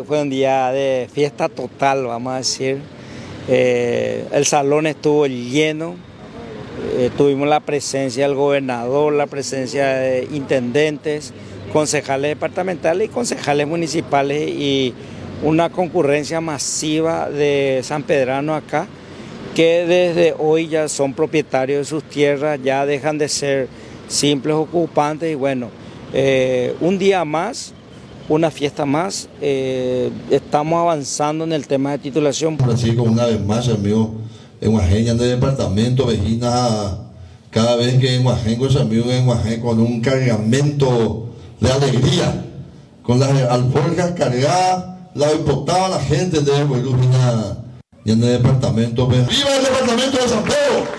fue un día de fiesta total, vamos a decir. El salón estuvo lleno, tuvimos la presencia del gobernador, la presencia de intendentes, concejales departamentales y concejales municipales y una concurrencia masiva de sanpedranos acá, que desde hoy ya son propietarios de sus tierras, ya dejan de ser simples ocupantes y bueno, un día más, una fiesta más, estamos avanzando en el tema de titulación. Francisco, una vez más, amigo, en Guajen, en el departamento, vecina, cada vez que en Guajen, pues amigos en Guajen, con un cargamento de alegría, con las alforjas cargadas, la importaba la gente de Huelú, y en el departamento. ¡Viva el departamento de San Pedro!